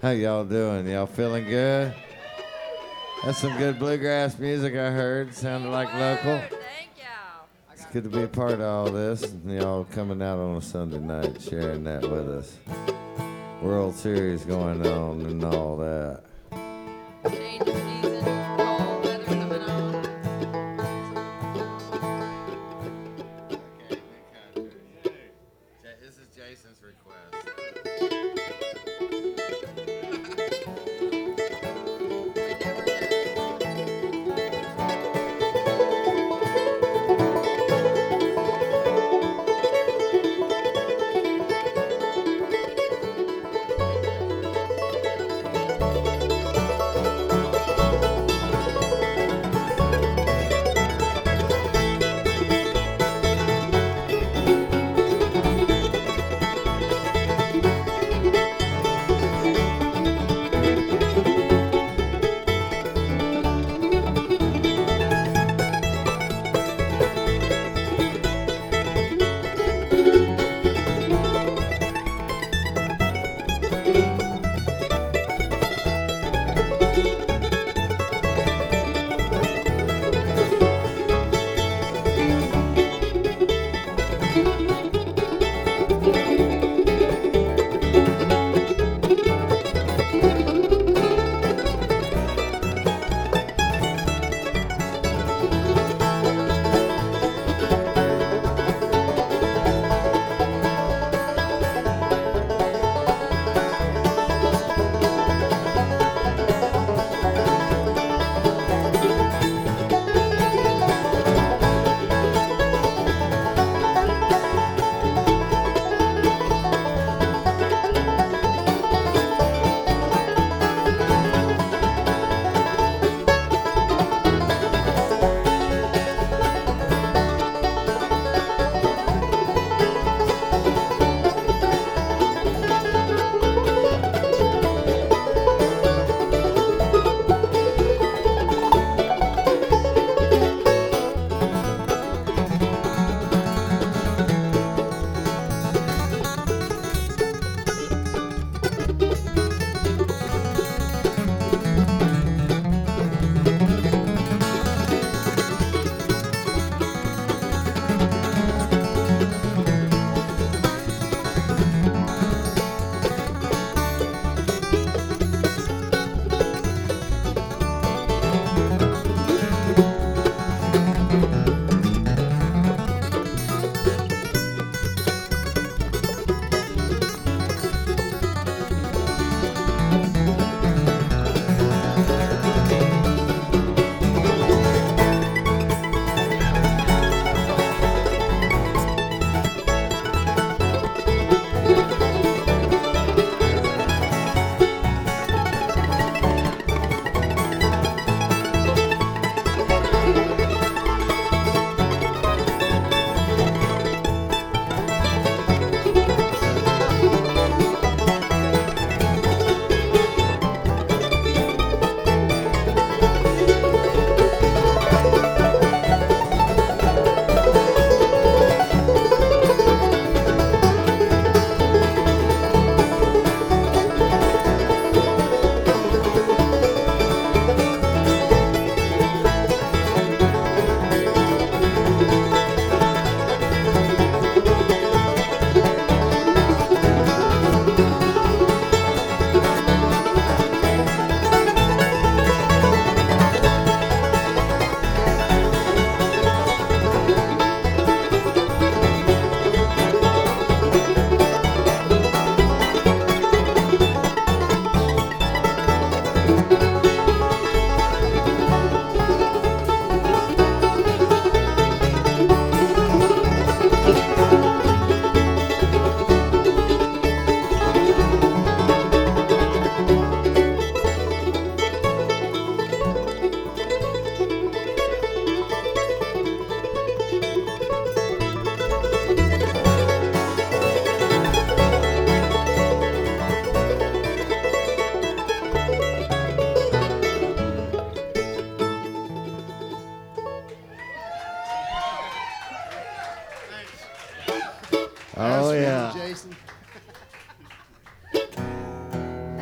How y'all doing? Y'all feeling good? That's some good bluegrass music I heard. Sounded like local. Thank y'all. It's good to be a part of all this. And y'all coming out on a Sunday night, sharing that with us. World Series going on and all that. Change of season, cold weather coming on. This is Jason's request. We never know.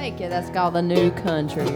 Heck yeah, that's called the New Country.